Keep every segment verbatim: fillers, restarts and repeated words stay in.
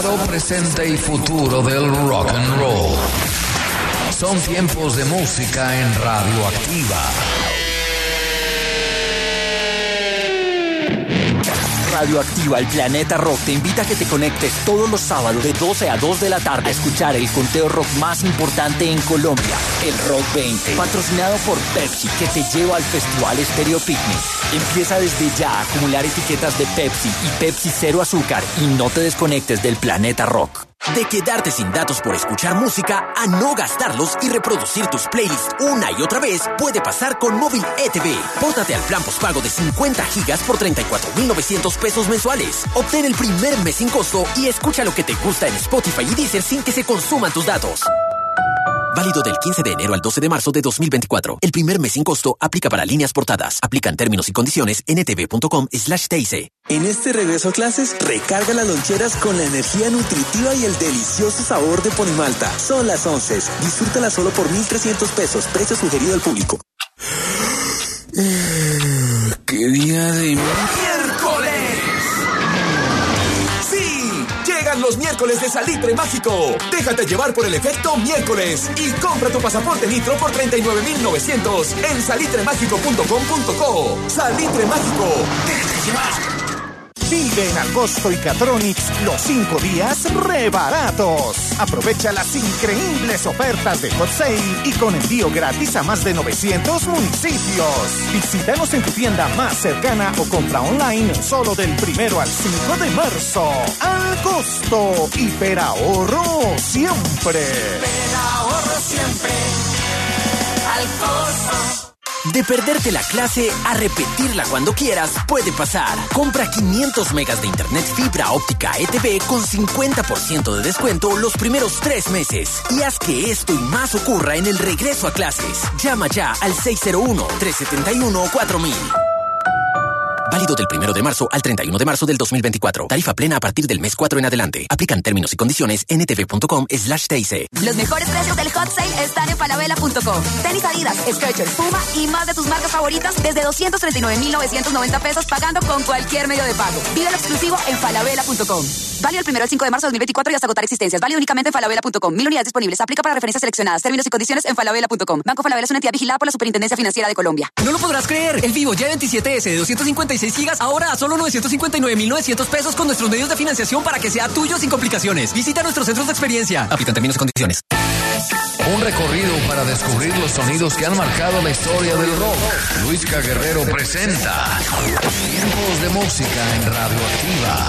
Pasado, presente y futuro del rock and roll. Son tiempos de música en Radioactiva. Radioactiva, el Planeta Rock te invita a que te conectes todos los sábados de doce a dos de la tarde a escuchar el conteo rock más importante en Colombia, el Rock veinte, patrocinado por Pepsi, que te lleva al Festival Estéreo Picnic. Empieza desde ya a acumular etiquetas de Pepsi y Pepsi Cero Azúcar y no te desconectes del Planeta Rock. De quedarte sin datos por escuchar música a no gastarlos y reproducir tus playlists una y otra vez puede pasar con Móvil E T V. Póntate al plan pospago de cincuenta gigas por treinta y cuatro mil novecientos pesos mensuales. Obtén el primer mes sin costo y escucha lo que te gusta en Spotify y Deezer sin que se consuman tus datos. Válido del quince de enero al doce de marzo de dos mil veinticuatro. El primer mes sin costo aplica para líneas portadas. Aplican términos y condiciones en etv.com slash TIC. En este regreso a clases, recarga las loncheras con la energía nutritiva y el delicioso sabor de Ponimalta. Son las once. Disfrútala solo por mil trescientos pesos. Precio sugerido al público. ¡Qué día de miércoles! ¡Sí! Llegan los miércoles de Salitre Mágico. Déjate llevar por el efecto miércoles y compra tu pasaporte Nitro por treinta y nueve mil novecientos en salitre mágico punto com punto co. Salitre Mágico. Déjate llevar. Vive en Agosto y Catronics los cinco días re baratos. Aprovecha las increíbles ofertas de Hot Sale y con envío gratis a más de novecientos municipios. Visítanos en tu tienda más cercana o compra online solo del primero al cinco de marzo. Agosto, hiperahorro siempre. Hiperahorro siempre. Al costo. De perderte la clase a repetirla cuando quieras puede pasar. Compra quinientos megas de internet fibra óptica E T V con cincuenta por ciento de descuento los primeros tres meses. Y haz que esto y más ocurra en el regreso a clases. Llama ya al seis cero uno, tres siete uno, cuatro mil. Válido del primero de marzo al treinta y uno de marzo del dos mil veinticuatro. Tarifa plena a partir del mes cuatro en adelante. Aplican términos y condiciones en etv.com slash TIC. Los mejores precios del Hot Sale están en falabella punto com. Tenis Adidas, Skechers, Puma y más de tus marcas favoritas desde doscientos treinta y nueve mil novecientos noventa pesos pagando con cualquier medio de pago. Vive lo exclusivo en falabella punto com. Válido el primero al cinco de marzo de dos mil veinticuatro y hasta agotar existencias. Válido únicamente en falabella punto com. Mil unidades disponibles. Aplica para referencias seleccionadas. Términos y condiciones en falabella punto com. Banco Falabella es una entidad vigilada por la Superintendencia Financiera de Colombia. No lo podrás creer. El Vivo Y veintisiete ese de doscientos cincuenta y seis gigas ahora a solo novecientos cincuenta y nueve mil novecientos pesos con nuestros medios de financiación para que sea tuyo sin complicaciones. Visita nuestros centros de experiencia. Aplican términos y condiciones. Un recorrido para descubrir los sonidos que han marcado la historia del rock. Luisca Guerrero presenta Tiempos de Música en Radioactiva.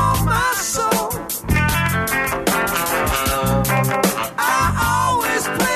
I always play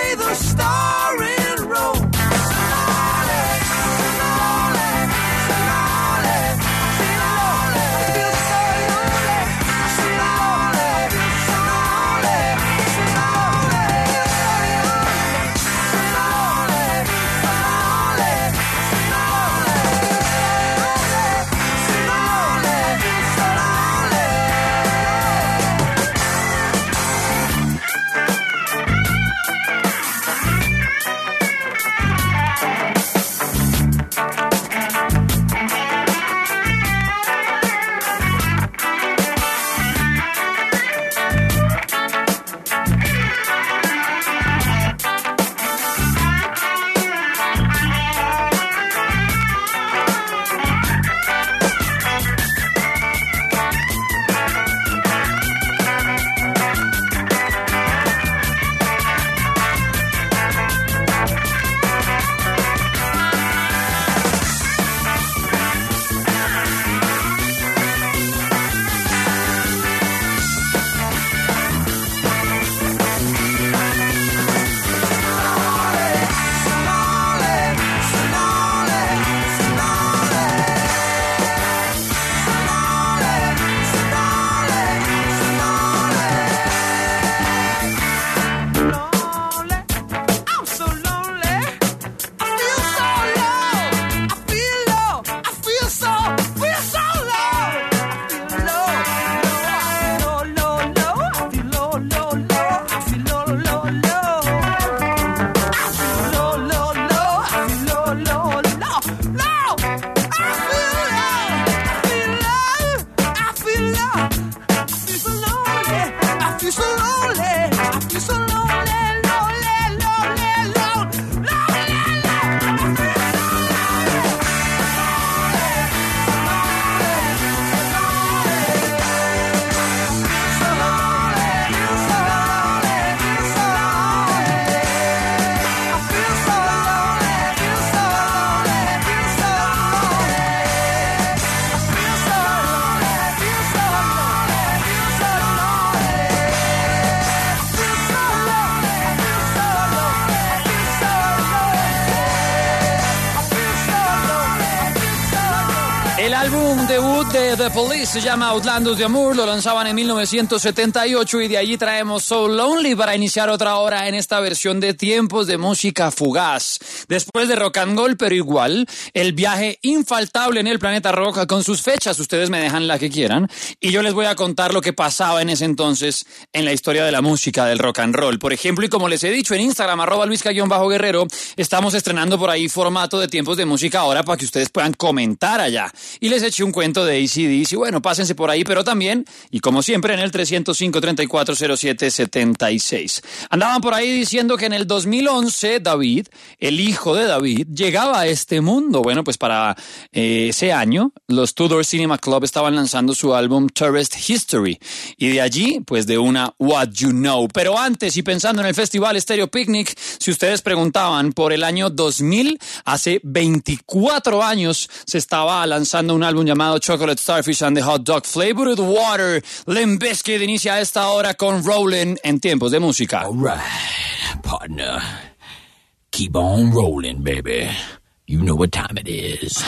álbum debut de The Police se llama Outlandos de Amour, lo lanzaban en mil novecientos setenta y ocho y de allí traemos So Lonely para iniciar otra hora en esta versión de Tiempos de Música Fugaz. Después de Rock and Roll, pero igual, el viaje infaltable en el planeta rock con sus fechas, ustedes me dejan la que quieran y yo les voy a contar lo que pasaba en ese entonces en la historia de la música del rock and roll. Por ejemplo, y como les he dicho en Instagram, arroba luisca-guerrero, estamos estrenando por ahí formato de Tiempos de Música ahora para que ustedes puedan comentar allá. Y les eché un cuento de A C D C, bueno, pásense por ahí, pero también, y como siempre, en el trescientos cinco, treinta y cuatro, cero siete, setenta y seis. Andaban por ahí diciendo que en el dos mil once, David, el hijo de David, llegaba a este mundo. Bueno, pues para eh, ese año, los Tudor Cinema Club estaban lanzando su álbum Tourist History. Y de allí, pues de una What You Know. Pero antes, y pensando en el Festival Stereo Picnic, si ustedes preguntaban, por el año dos mil, hace veinticuatro años, se estaba lanzando un álbum llamado Chocolate Starfish and the Hot Dog Flavored Water. Limp Bizkit inicia a esta hora con Rollin' en Tiempos de Música. All right, partner. Keep on rolling, baby. You know what time it is.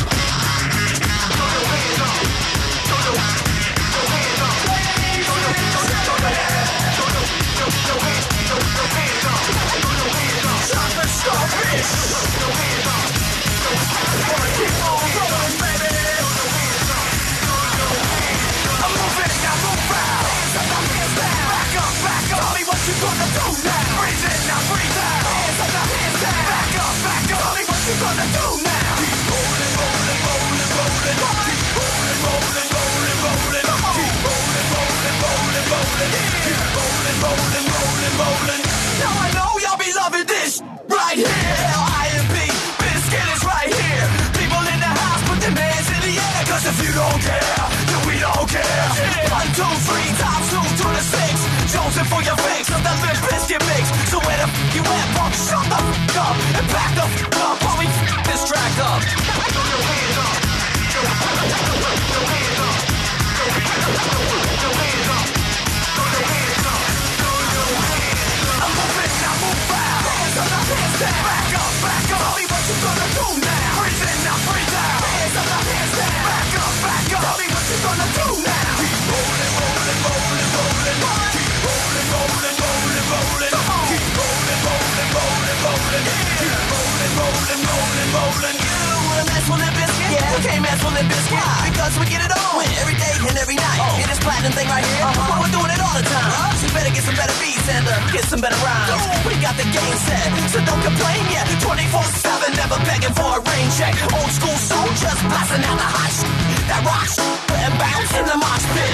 You gonna do now? Breathe in, now breathe out. Hands up, now hands down. Back up, back up. Tell me what you gonna do now? Keep rolling, rolling, rolling, rolling. Keep rolling, rolling, rolling, rolling. Keep rolling, rolling, rolling, rolling. Keep rolling, rolling, rolling, rolling. Now I know y'all be loving this right here. L I M P, Bizkit is right here. People in the house, put their hands in the air. Cause if you don't care, then we don't care. One, two, three, times two to the six. Jonesing for your fix of the Limp Bizkit mix. So where the f*** you at, punk? Shut the f*** up and back the f*** up while we f*** this track up. Throw your hands up. Throw your hands up. Throw your hands up. Throw your hands up. Throw your hands up. Throw your hands up. Throw your hands up. I'm moving, now move out. Hands up, now hands down. Back up, back up. Tell me what you gonna do now. Breathe in, now breathe out. Hands up, now hands down. Back up, back up. Tell me what you gonna do now. Keep rolling, rolling, rolling, rolling. Keep rolling, rolling, rolling, rolling. Keep rolling, rolling, rolling, rolling. Keep rolling, rolling, rolling, rolling. You wanna mess with Limp Bizkit? Yeah, you can't mess with Limp Bizkit. Because we get it on every day and every night. Oh. Get this platinum thing right here. Uh-huh. Well, we're doing it all the time. Uh-huh. So you better get some better beats and uh, get some better rhymes. Ooh. We got the game set, so don't complain yet. twenty-four seven, never begging for a rain check. Old school soldiers blasting out the hot shit. That rock shit and bounce in the mosh pit.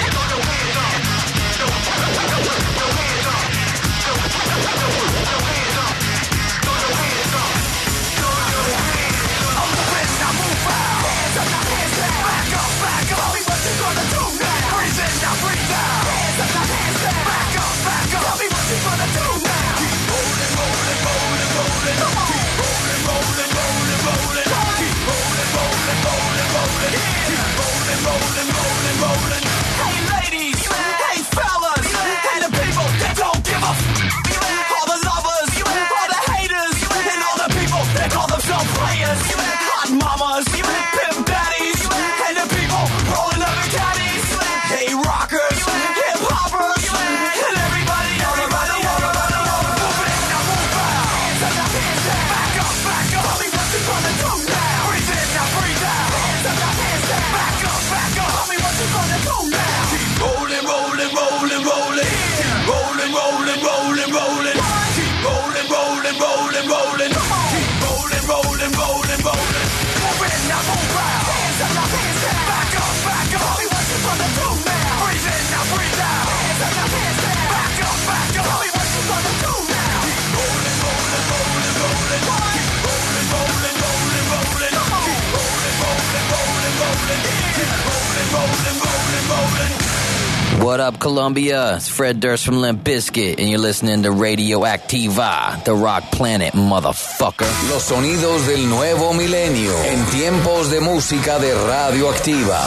Hey ladies, hey fellas, hey the people that don't give a f***. All the lovers, all the haters, and all the people that call themselves players. Hot mamas, pimp daddies, and the people rolling up in caddies. Hey rockers, hip hoppers, and everybody, everybody, everybody, move it, now move out. Hands up, now hands down. Back up, back up. Tell me what you gonna do now. Breathe in, now breathe out. Hands up, now hands down. Back up, back up. Tell me what you gonna do now. Keep rolling, rolling, rolling, rolling. Keep rolling, rolling, rolling, rolling. Keep rolling, rolling, rolling, rolling. Keep rolling, rolling, rolling, rolling. Move it, now move out. Hands up, now hands down. Back up, back up. Tell me what you gonna do now. Breathe in, now breathe out. Hands up, now hands down. Back up, back up. Tell me what you gonna do now. Keep rolling, rolling, rolling, rolling. Keep rolling, rolling, rolling, rolling. Keep rolling, rolling, rolling, rolling. Keep rolling, rolling, rolling, rolling. What up, Colombia? It's Fred Durst from Limp Bizkit, and you're listening to Radioactiva, the rock planet, motherfucker. Los sonidos del nuevo milenio en Tiempos de Música de Radioactiva.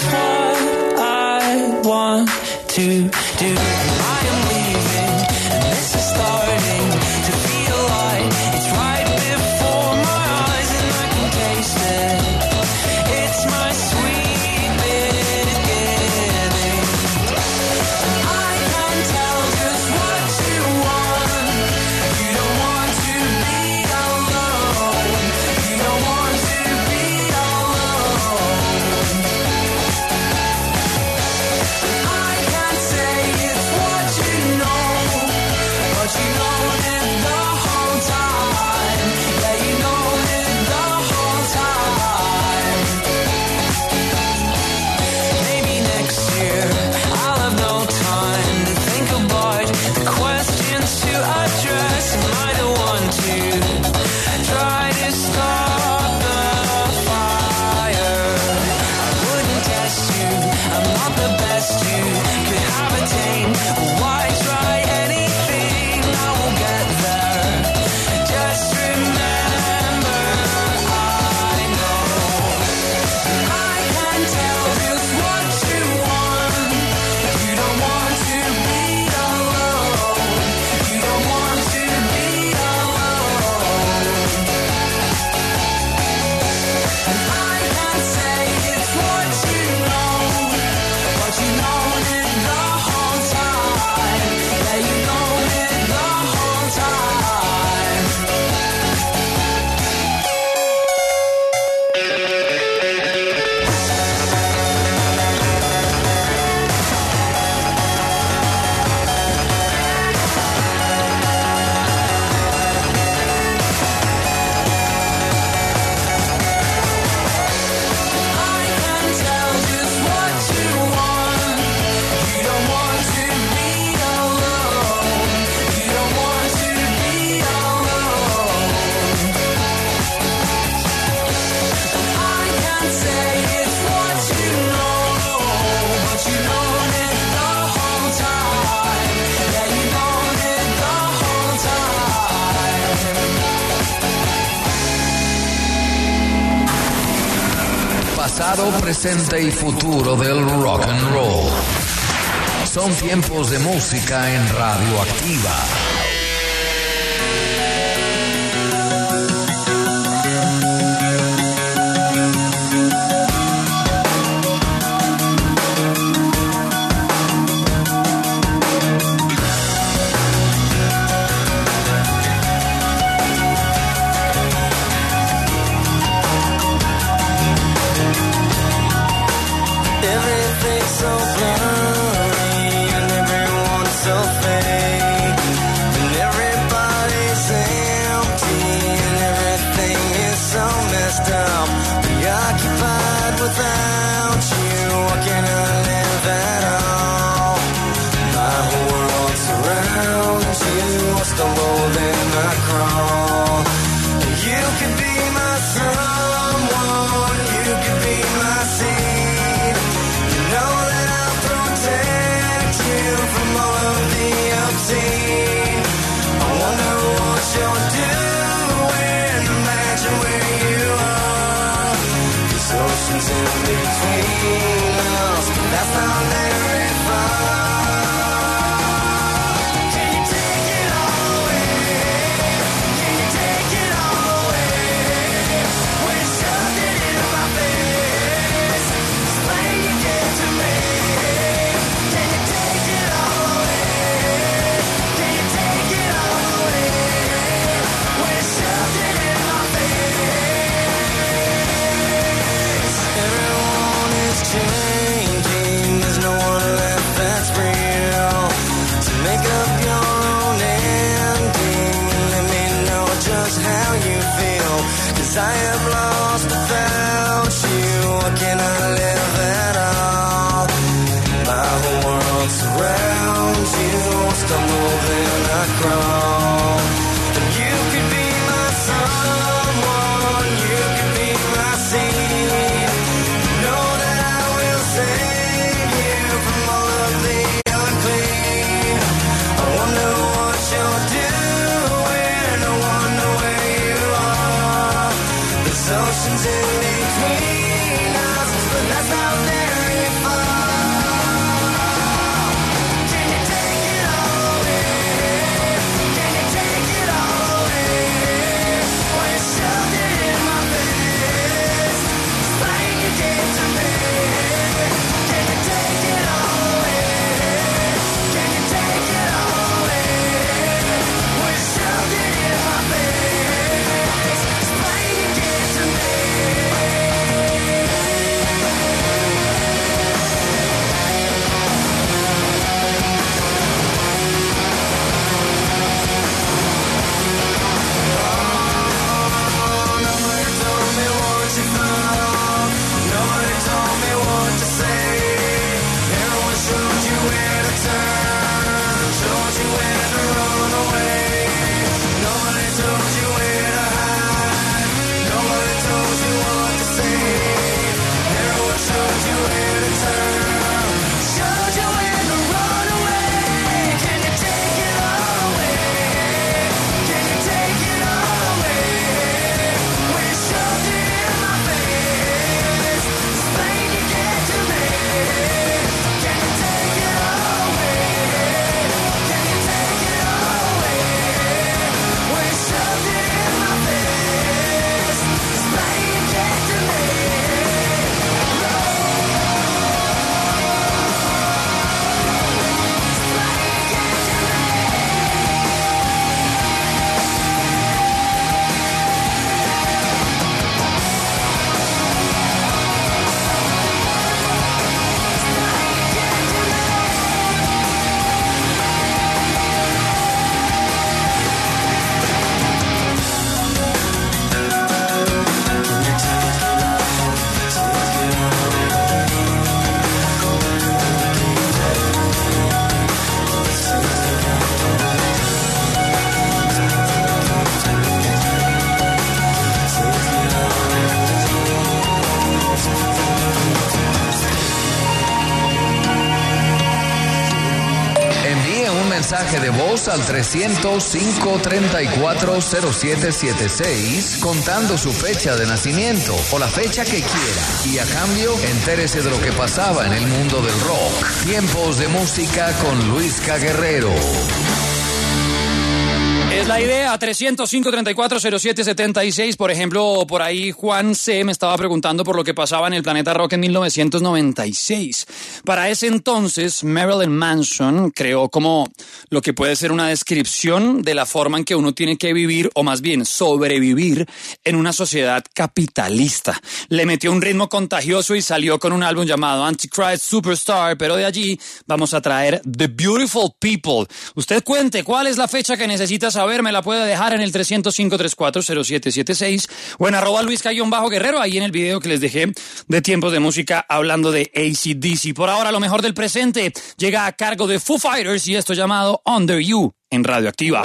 just what I want to do. I am leaving, and this is starting to feel like it's right before my eyes, and I can taste it. It's my sweet beginning. I can tell just what you want. You don't want to be alone. You don't want to be alone. I can't say it's what you know, but you know it the whole time. Yeah, you know it the whole time. Maybe next year I'll have no time to think about the questions to address. Am I the one to try to stop the fire? I wouldn't test you, I'm not the best you could have attained. Why try anything? I will get there. Just remember, I know I can tell just what you want. You don't want to be alone. You don't want to be alone. And I can say it's what you know, but you know it the whole time. Yeah, you know it the whole time. I can tell just what you want. You don't want to be alone. You don't want to be alone. I can say it's what you know, but you know it the whole time. Yeah, you know it the whole time. Pasado, presente y futuro del rock and roll. Son tiempos de música en Radioactiva. Everything's so blurry and everyone's so fake, and everybody's empty and everything is so messed up. Preoccupied without you, what can I live at all? My whole world surrounds you, I stumble then I crawl. You could be my someone, you could be my seed. You know that I'll protect you from all of the obscene. I wonder what you're doing, imagine where you are. 'Cause oceans in between us, but that's not very far. Can you take it all away? Can you take it all away? When you shoved it in my face, explain you get to me. Can you take it all away? Can you take it all away? When you shoved it in my face. Everyone is changing, there's no one left that's real. So make up your own ending, let me know just how you feel. 'Cause I am lost without you, what can I live at all? My whole world surrounds you, stumble then I crawl. And you could be my someone, you could be my seed. Know that I will save you from all of the unclean. I wonder what you're doing, I wonder where you are. There's oceans in between us, but that's not very mensaje de voz al trescientos, cinco treinta y cuatro, cero siete siete seis contando su fecha de nacimiento o la fecha que quiera. Y a cambio, entérese de lo que pasaba en el mundo del rock. Tiempos de música con Luisca Guerrero. Es la idea, trescientos, cinco treinta y cuatro, cero siete setenta y seis. Por ejemplo, por ahí Juan C. me estaba preguntando por lo que pasaba en el Planeta Rock en mil novecientos noventa y seis. Para ese entonces, Marilyn Manson creó como lo que puede ser una descripción de la forma en que uno tiene que vivir, o más bien sobrevivir, en una sociedad capitalista. Le metió un ritmo contagioso y salió con un álbum llamado Antichrist Superstar, pero de allí vamos a traer The Beautiful People. Usted cuente cuál es la fecha que necesita saber. A ver, me la puede dejar en el trescientos, cinco treinta y cuatro, cero siete siete seis o en arroba luisca-guerrero, ahí en el video que les dejé de Tiempos de Música hablando de A C D C. Por ahora, lo mejor del presente llega a cargo de Foo Fighters y esto llamado Under You en Radioactiva.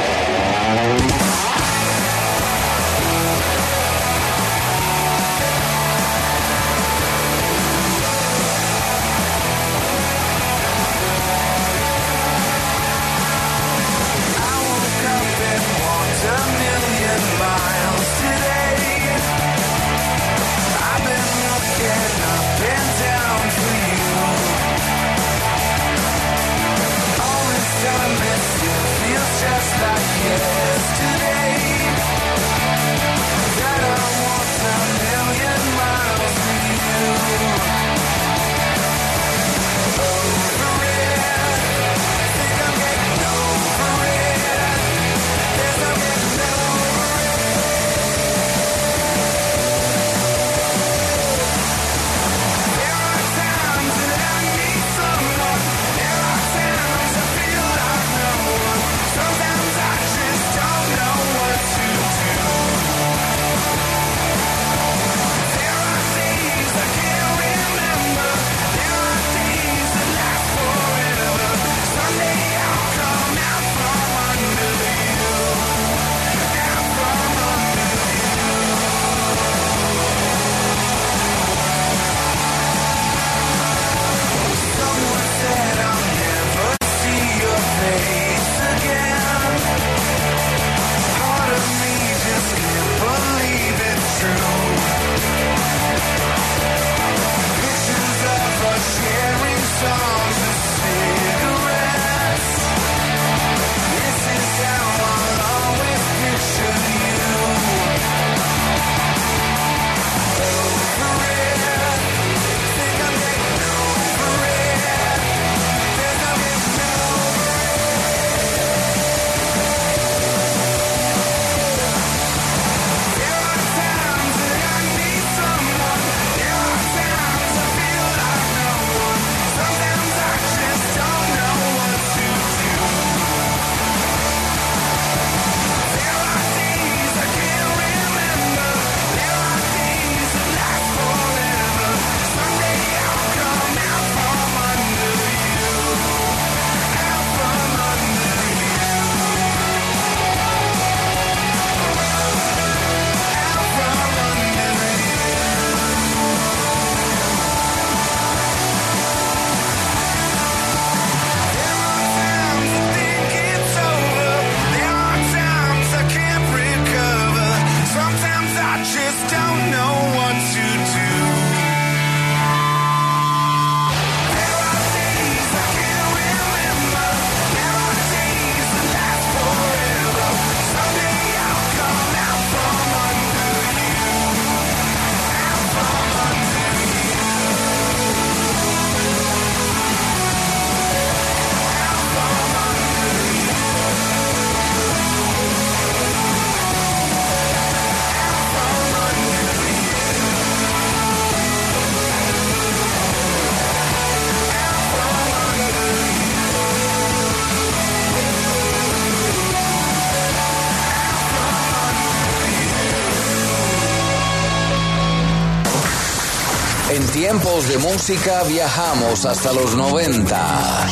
En Tiempos de Música viajamos hasta los noventa.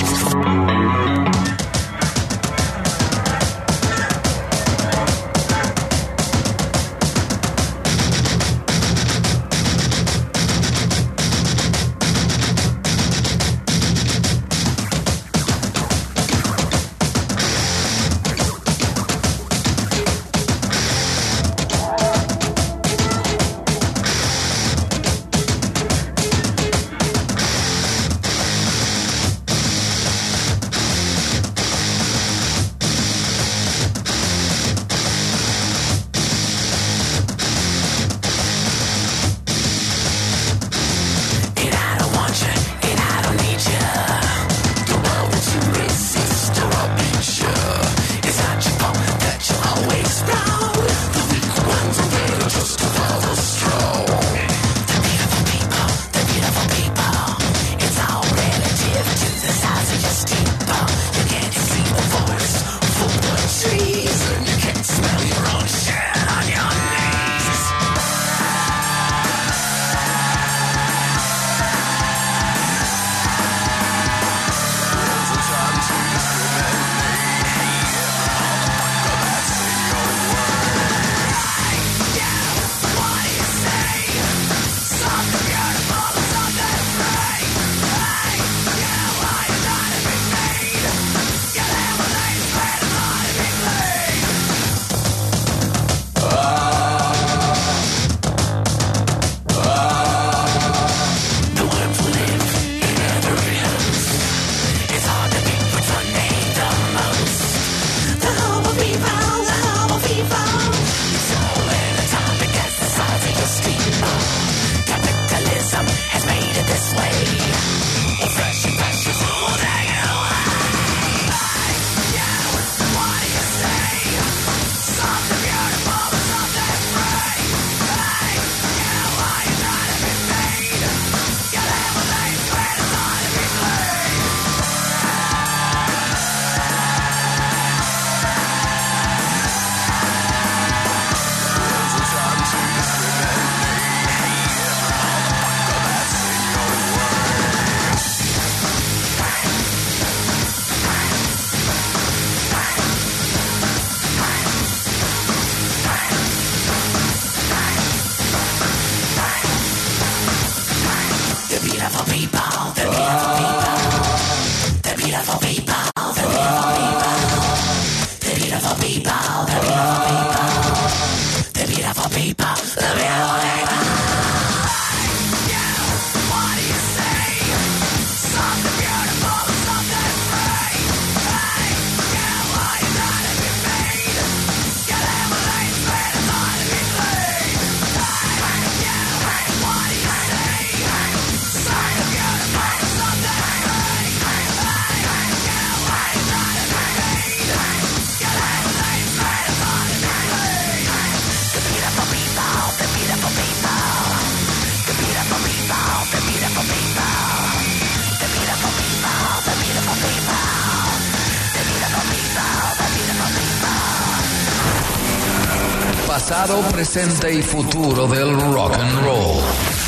Pasado, presente y futuro del rock and roll.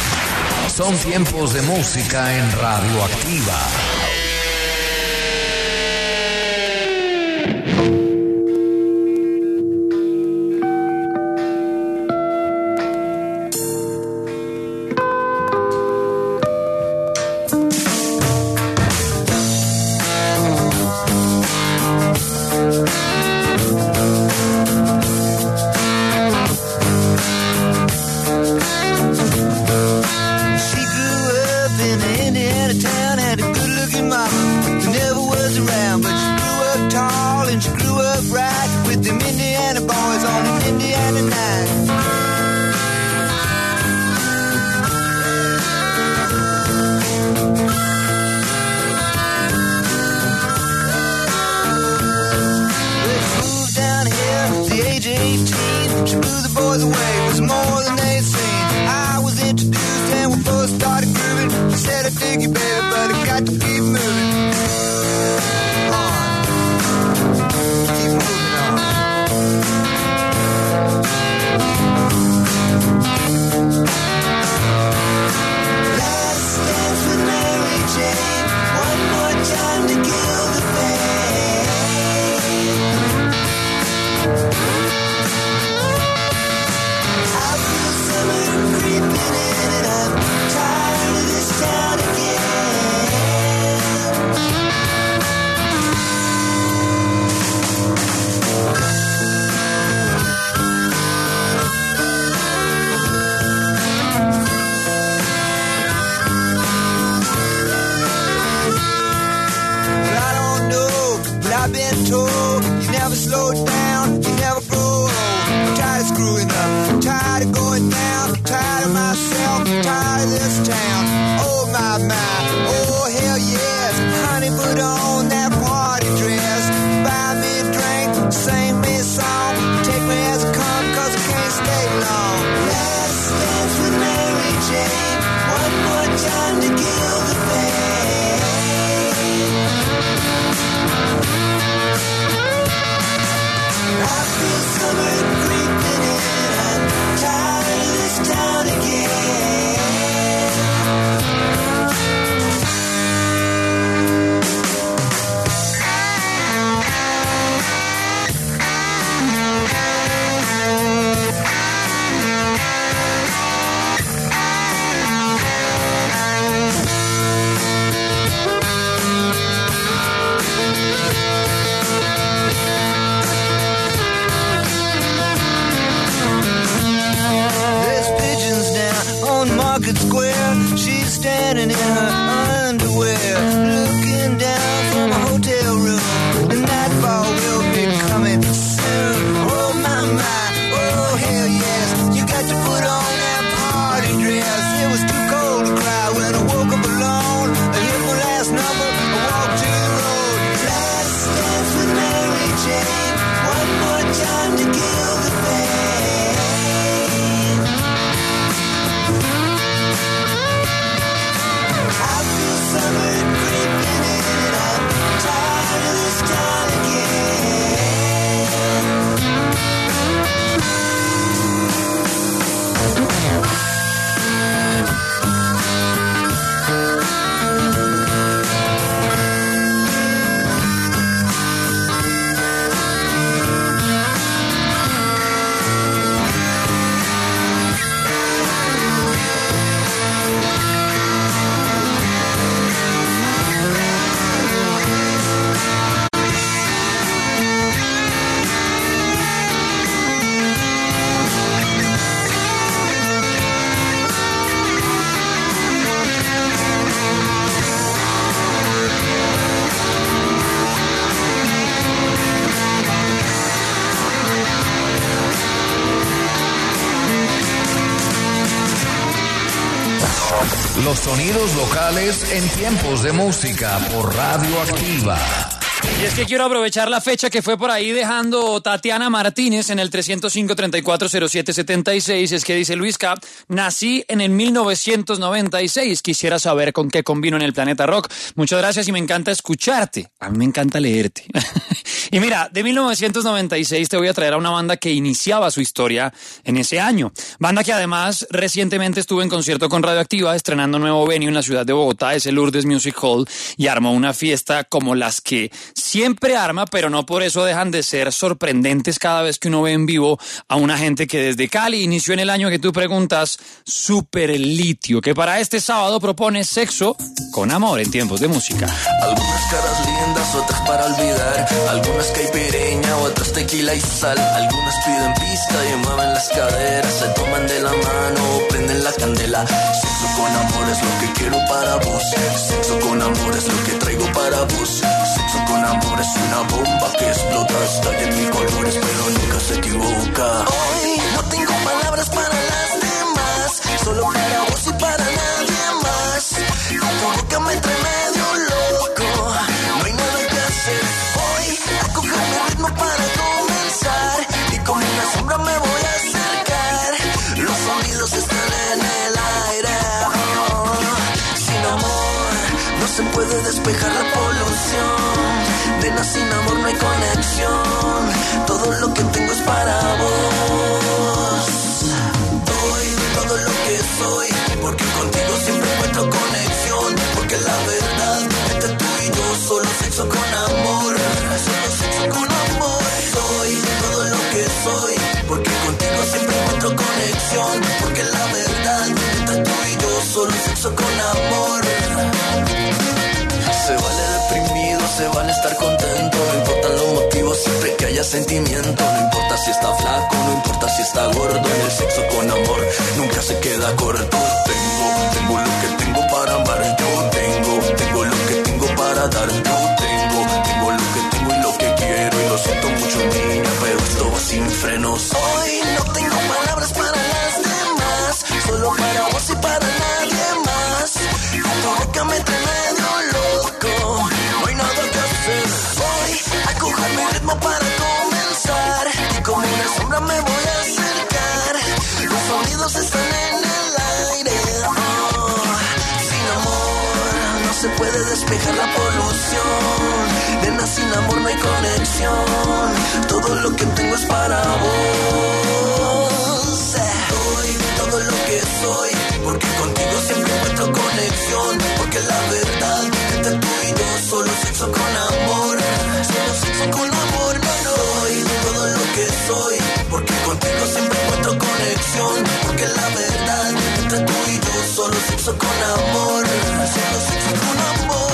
Son tiempos de música en Radioactiva. Summer creeping in, I'm tired of this town again. Los sonidos locales en tiempos de música por Radio Activa. Y es que quiero aprovechar la fecha que fue por ahí dejando Tatiana Martínez en el trescientos cinco, treinta y cuatro, cero siete, setenta y seis. Es que dice Luis Cap, nací en el mil novecientos noventa y seis. Quisiera saber con qué combino en el Planeta Rock. Muchas gracias y me encanta escucharte. A mí me encanta leerte. Y mira, de mil novecientos noventa y seis te voy a traer a una banda que iniciaba su historia en ese año. Banda que además recientemente estuvo en concierto con Radioactiva, estrenando un nuevo venue en la ciudad de Bogotá, es el Lourdes Music Hall, y armó una fiesta como las que siempre arma, pero no por eso dejan de ser sorprendentes cada vez que uno ve en vivo a una gente que desde Cali inició en el año que tú preguntas, Super Litio, que para este sábado propone sexo con amor en tiempos de música. Algunas caras lindas, otras para olvidar. Algunas caipireña, otras tequila y sal. Algunas piden pista y mueven las caderas. Se toman de la mano, prenden la candela. Sexo con amor es lo que quiero para vos. Sexo con amor es lo que traigo para vos. Sexo con amor es una bomba que explota, estalla en mil colores, pero nunca se equivoca. Hoy no tengo palabras para las demás, solo para vos y para nadie más. Tu boca me trae medio loco, no hay nada que hacer. Hoy a coger mi ritmo para comenzar, y como una sombra me voy a acercar. Los sonidos están en el aire. Sin amor no se puede despejar la polución. De nada sin amor no hay conexión. Todo lo que tengo es para vos. Doy todo lo que soy, porque contigo siempre encuentro conexión. Porque la verdad, entre tú y yo, solo sexo con amor. Solo sexo con amor. Soy todo lo que soy, porque contigo siempre encuentro conexión. Porque la verdad, entre tú y yo, solo sexo con amor. Se vale deprimido, se vale estar contento. No importan los motivos, siempre que haya sentimiento. No importa si está flaco, no importa si está gordo. En el sexo con amor nunca se queda corto. Tengo, tengo lo que tengo para amar. Yo tengo, tengo lo que tengo para dar. Yo tengo, tengo lo que tengo y lo que quiero. Y lo siento mucho, niña, pero esto va sin frenos. Hoy no tengo palabras para las demás, solo para vos y para nadie más. Tu boca me trae medio loco, no hay nada que hacer. Voy a coger mi ritmo para comenzar, y como una sombra me voy a acercar. Los sonidos están en el aire. Oh, sin amor no se puede despejar la polución. De nada sin amor no hay conexión. Todo lo que tengo es para vos. Doy todo lo que soy, porque contigo siempre encuentro conexión. Porque la verdad, entre tú y yo, solo sexo con amor. Solo sexo con amor, no, no. Doy todo lo que soy, porque contigo siempre encuentro conexión. Porque la verdad, entre tú y yo, solo sexo con amor. Solo sexo con amor.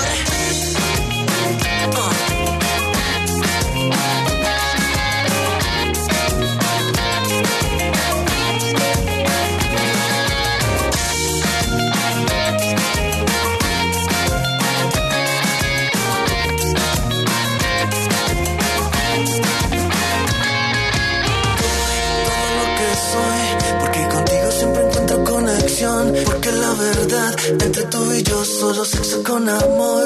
Uh. Porque la verdad, entre tú y yo, solo sexo con amor.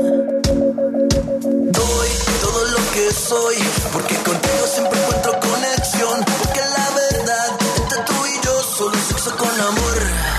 Doy todo lo que soy, porque contigo siempre encuentro conexión. Porque la verdad, entre tú y yo, solo sexo con amor.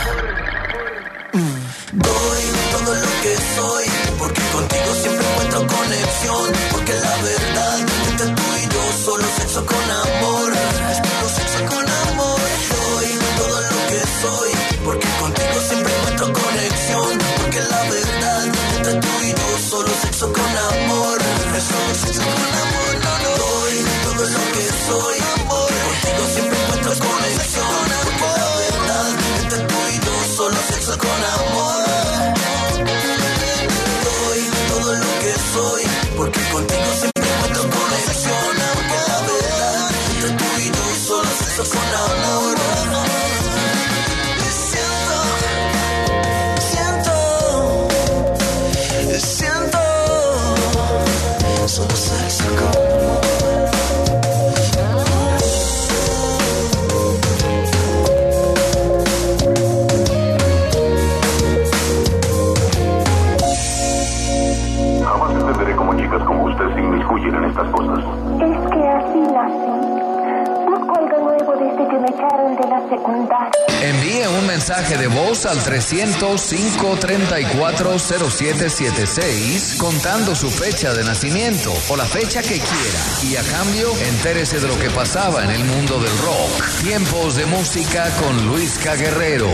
Mm. Doy todo lo que soy, porque contigo siempre encuentro conexión. Porque la verdad, entre tú y yo, solo sexo con amor. Solo sexo con amor. Doy todo lo que soy, porque contigo siempre encuentro conexión. Porque la verdad, entre tú y yo, solo sexo con amor. Solo sexo con amor, no, no. Doy todo lo que soy, amor. Contigo siempre encuentro conexión. Porque la verdad, entre tú y yo, solo sexo con amor. Doy todo lo que soy, porque contigo siempre encuentro conexión. Porque la verdad, entre tú y yo, solo sexo con amor. Siento solo sexo con usted se inmiscuyen en estas cosas? Es que así nací. Busco algo nuevo desde que me echaron de la secundaria. Envíe un mensaje de voz al trescientos, cinco treinta y cuatro, cero siete siete seis contando su fecha de nacimiento o la fecha que quiera. Y a cambio, entérese de lo que pasaba en el mundo del rock. Tiempos de música con Luisca Guerrero.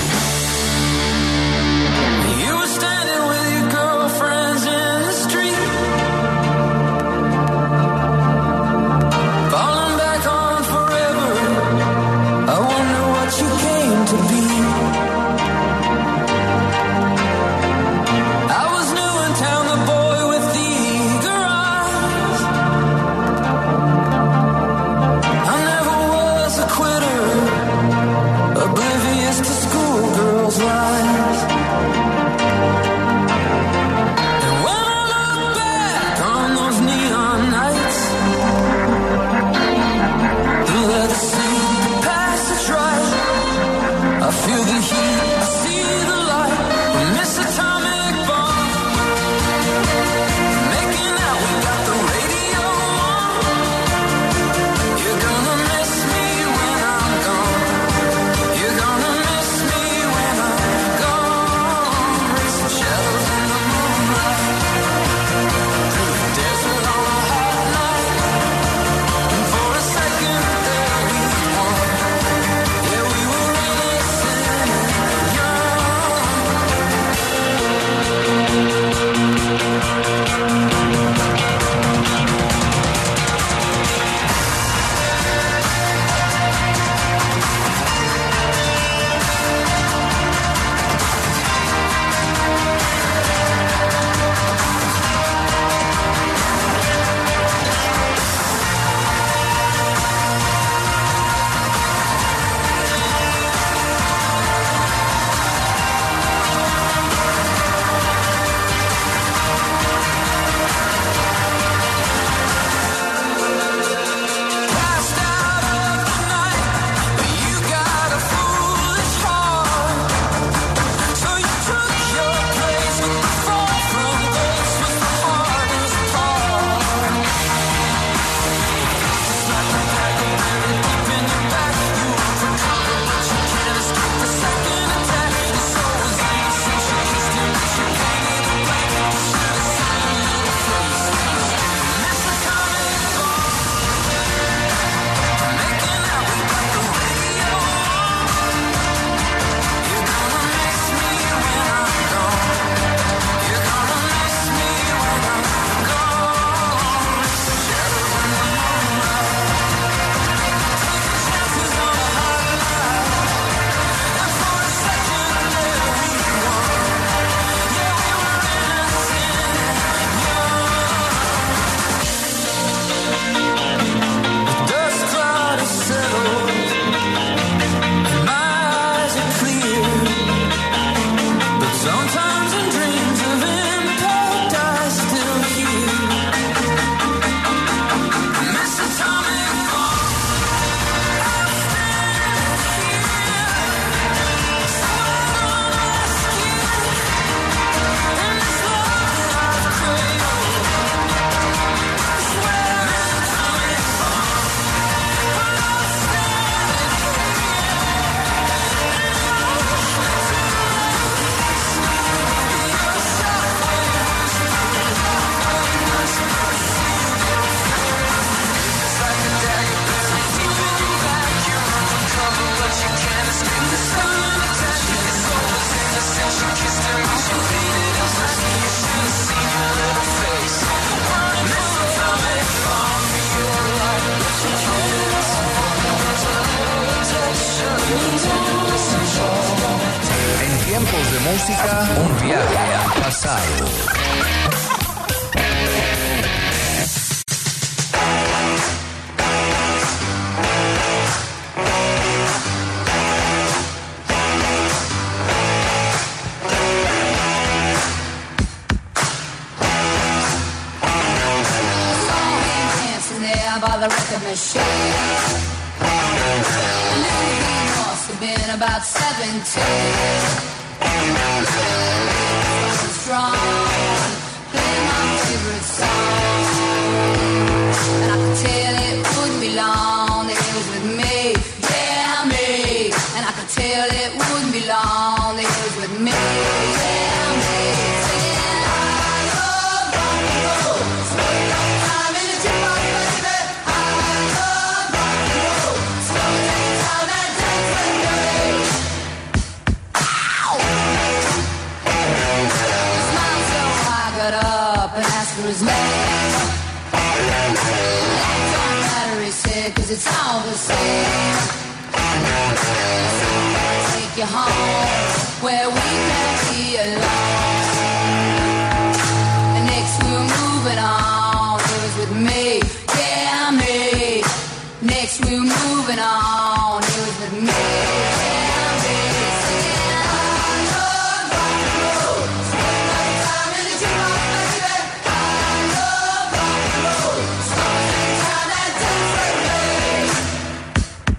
Tiempos de música, un viaje al pasado. By the record machine, he must have been about seventeen. Strong, play my favorite song. it's all the same. Take you home where we can be alone. And next we're moving on. It was with me, yeah, me. Next we're moving on. It was with me, yeah, me. Singing, I love rock and roll. Spend my time in the jukebox, baby. I love rock and roll. Spend time and dance with me.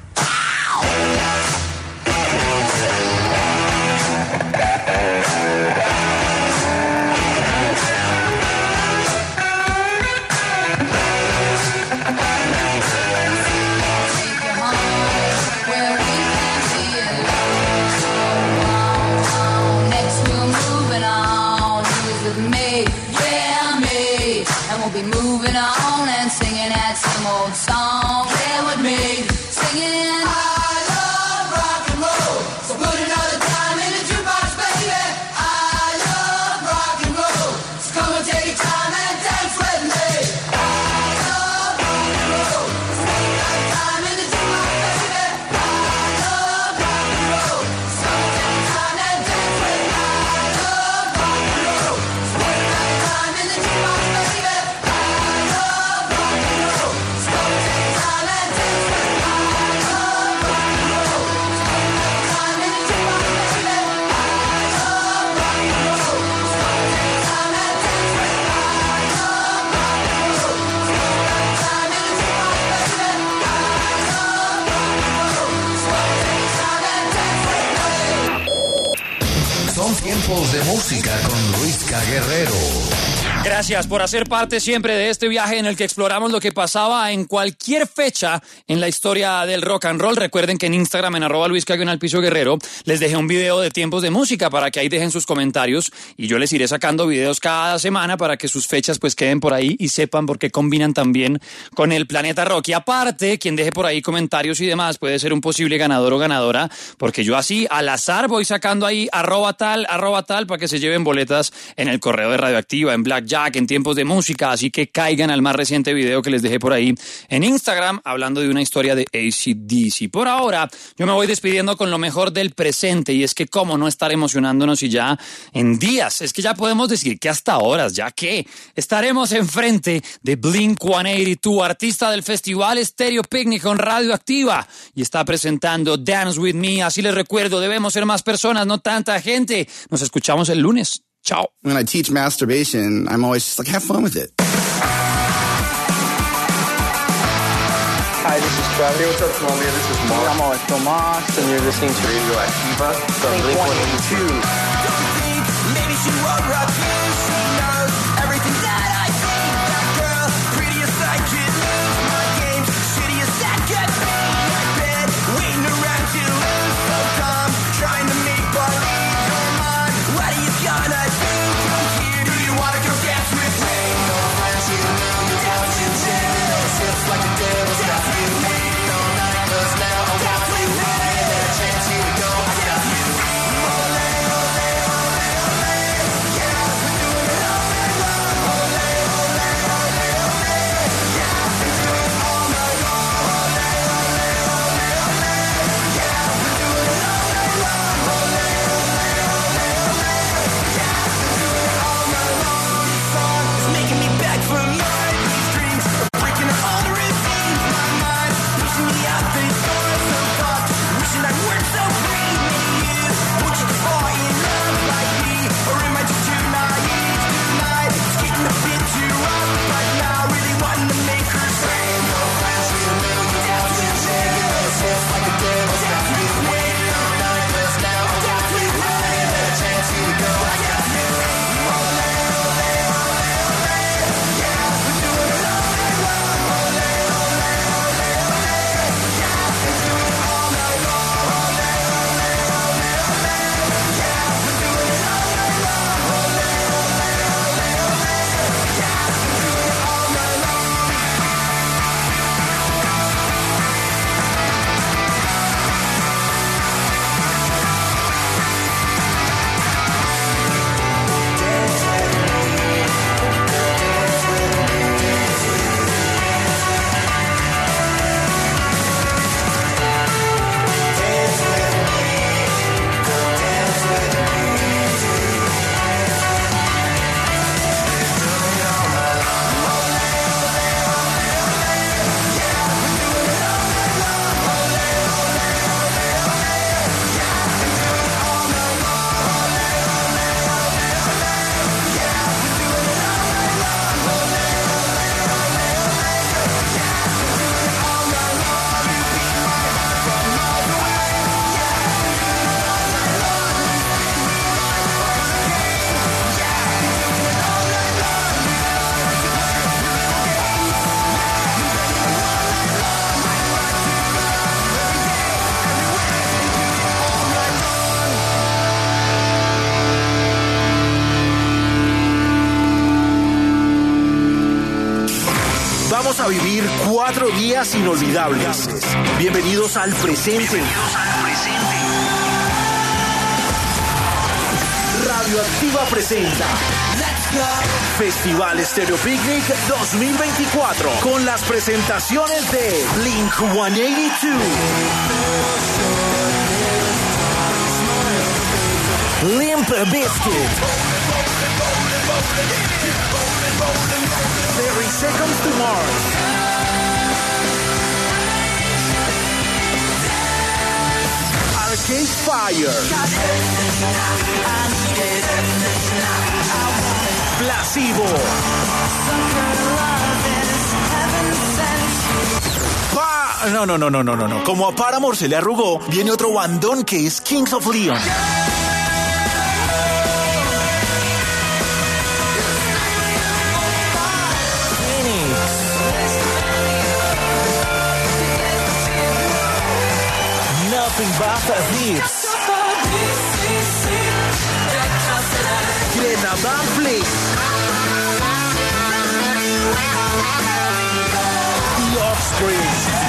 Be moving on and singing that same old song. There with me, singing. I love rock and roll. So put another time in the jukebox, baby. I love rock and roll. So come and take your time and dance with me. I love rock and roll. So put another time in the jukebox, baby. I love rock and roll. So come and take your time and dance with me. I love rock and roll. So put another time in the jukebox, baby. Son tiempos de música con Luisca Guerrero. Gracias por hacer parte siempre de este viaje en el que exploramos lo que pasaba en cualquier fecha en la historia del rock and roll. Recuerden que en Instagram, en arroba Luisca-Piso Guerrero, les dejé un video de tiempos de música para que ahí dejen sus comentarios y yo les iré sacando videos cada semana para que sus fechas pues queden por ahí y sepan por qué combinan también con el planeta rock. Y aparte, quien deje por ahí comentarios y demás puede ser un posible ganador o ganadora, porque yo así al azar voy sacando ahí arroba tal, arroba tal, para que se lleven boletas en el correo de Radioactiva, en Blackjack, en tiempos de música, así que caigan al más reciente video que les dejé por ahí en Instagram hablando de una historia de A C D C. Por ahora, yo me voy despidiendo con lo mejor del presente y es que cómo no estar emocionándonos y ya en días, es que ya podemos decir que hasta horas, ya que estaremos enfrente de Blink ciento ochenta y dos, artista del festival Stereo Picnic con Radioactiva y está presentando Dance With Me. Así les recuerdo, debemos ser más personas, no tanta gente. Nos escuchamos el lunes. Ciao. When I teach masturbation, I'm always just like, have fun with it. Hi, this is Travis. Hey, what's up, Colombia? This is Mark. I'm always Tomas, and you're listening to Radioactiva from Blink one eighty-two. Maybe she won't rock you. She knows everything that I see. That girl, pretty as I could lose my games. Shitty as that could be. My bed, waiting around to lose. So calm, trying to make believe you're mine. What are you gonna do? Come here, do you wanna go dance with me? No offense, you know you want to do. It's like the devil's got you. Waiting all night, 'cause now I want you. Give it a chance, here we go. I got you. Ole, ole, ole, ole. Yeah, Vamos a vivir cuatro días inolvidables. Bienvenidos al presente. Radioactiva presenta Festival Stereo Picnic dos mil veinticuatro con las presentaciones de Blink ciento ochenta y dos, Limp Bizkit, thirty Seconds to Mars, Arcade Fire, Placebo, Pa... No, no, no, no, no, no, no. Como a Paramore se le arrugó, viene otro bandón que es Kings of Leon. Nothing but the hits. Greta Van Fleet. The Offspring.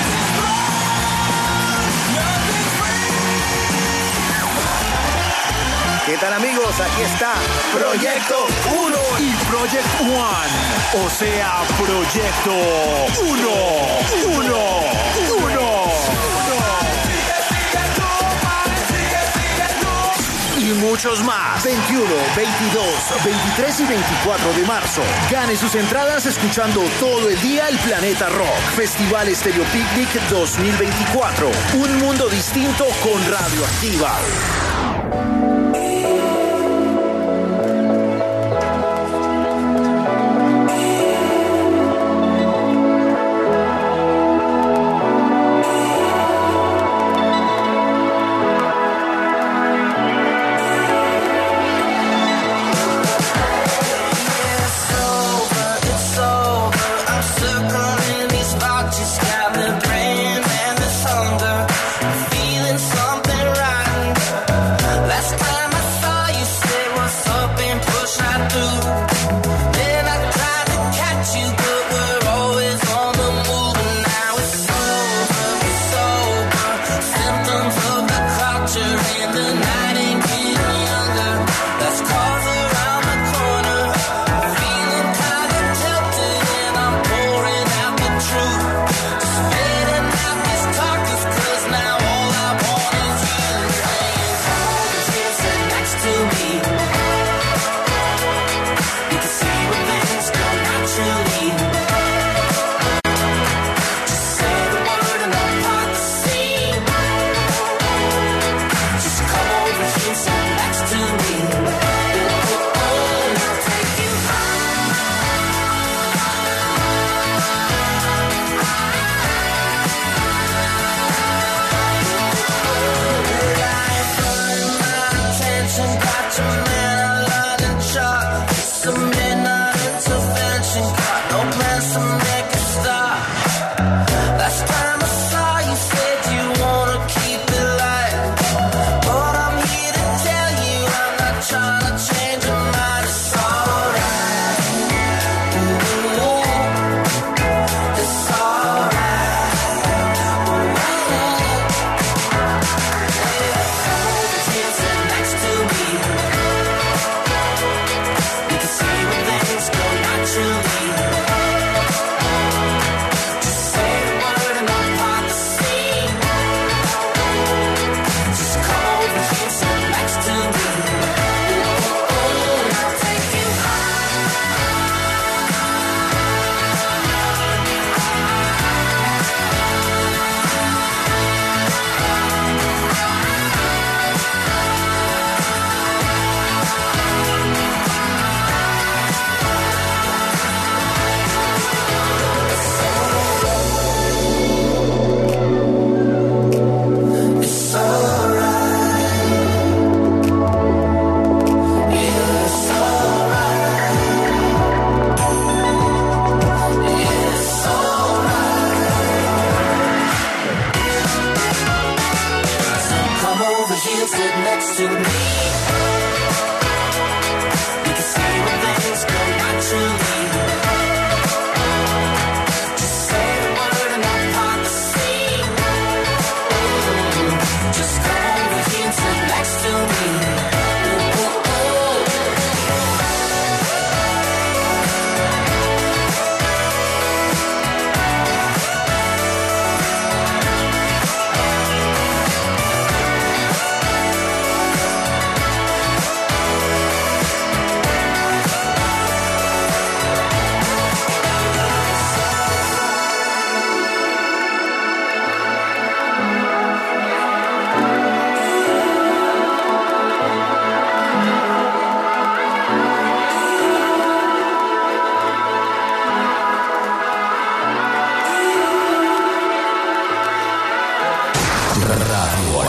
¿Qué tal, amigos? Aquí está Proyecto uno y Project One. O sea, Proyecto uno, uno, uno. Y muchos más. veintiuno, veintidós, veintitrés y veinticuatro de marzo. Gane sus entradas escuchando todo el día el Planeta Rock. Festival Stereo Picnic dos mil veinticuatro. Un mundo distinto con Radioactiva. Got me praying and the thunder, feeling something right.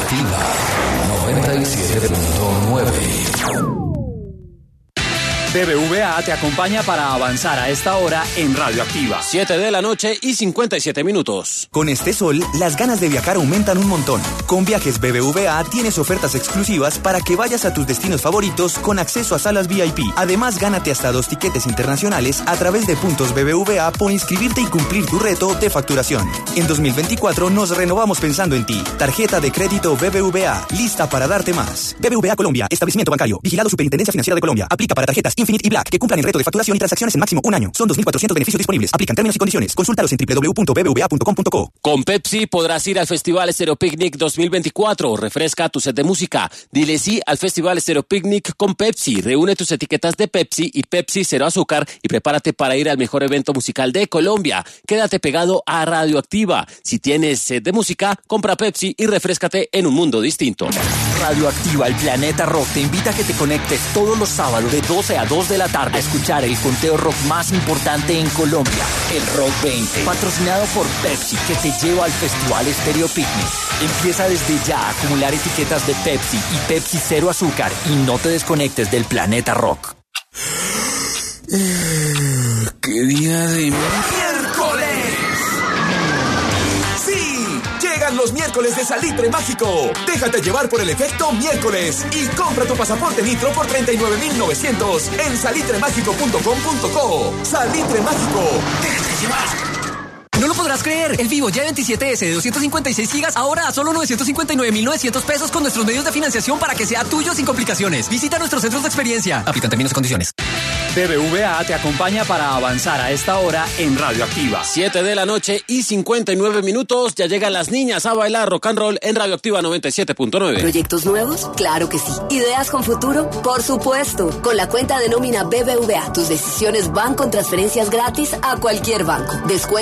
Radioactiva noventa y siete punto nueve. B B V A te acompaña para avanzar a esta hora en Radioactiva. siete de la noche y cincuenta y siete minutos. Con este sol, las ganas de viajar aumentan un montón. Con Viajes B B V A tienes ofertas exclusivas para que vayas a tus destinos favoritos con acceso a salas V I P. Además, gánate hasta dos tiquetes internacionales a través de puntos B B V A por inscribirte y cumplir tu reto de facturación. En dos mil veinticuatro nos renovamos pensando en ti. Tarjeta de crédito B B V A, lista para darte más. B B V A Colombia, establecimiento bancario, vigilado Superintendencia Financiera de Colombia. Aplica para tarjetas Infinite y Black que cumplan el reto de facturación y transacciones en máximo un año. Son dos mil cuatrocientos beneficios disponibles. Aplican términos y condiciones. Consúltalos en doble u doble u doble u punto b b v a punto com punto co. Con Pepsi podrás ir al Festival Estéreo Picnic dos mil veinticuatro. Refresca tu set de música. Dile sí al Festival Estéreo Picnic con Pepsi. Reúne tus etiquetas de Pepsi y Pepsi Cero Azúcar y prepárate para ir al mejor evento musical de Colombia. Quédate pegado a Radioactiva. Si tienes sed de música, compra Pepsi y refréscate en un mundo distinto. Radioactiva, el Planeta Rock te invita a que te conectes todos los sábados de doce a dos de la tarde a escuchar el conteo rock más importante en Colombia, el Rock veinte, patrocinado por Pepsi, que te lleva al Festival Estéreo Picnic. Empieza desde ya a acumular etiquetas de Pepsi y Pepsi Cero Azúcar y no te desconectes del Planeta Rock. ¡Qué día de miércoles! ¡Sí! Llegan los miércoles de Salitre Mágico. Déjate llevar por el efecto miércoles y compra tu pasaporte Nitro por treinta y nueve mil novecientos en salitre mágico punto com punto co. Salitre Mágico. Déjate llevar. No lo podrás creer. El Vivo Y veintisiete ese de doscientos cincuenta y seis gigas ahora a solo novecientos cincuenta y nueve mil novecientos pesos con nuestros medios de financiación para que sea tuyo sin complicaciones. Visita nuestros centros de experiencia. Aplican términos y condiciones. B B V A te acompaña para avanzar a esta hora en Radioactiva. siete de la noche y cincuenta y nueve minutos. Ya llegan las niñas a bailar rock and roll en Radioactiva noventa y siete punto nueve. ¿Proyectos nuevos? Claro que sí. ¿Ideas con futuro? Por supuesto. Con la cuenta de nómina B B V A, tus decisiones van con transferencias gratis a cualquier banco. Descuento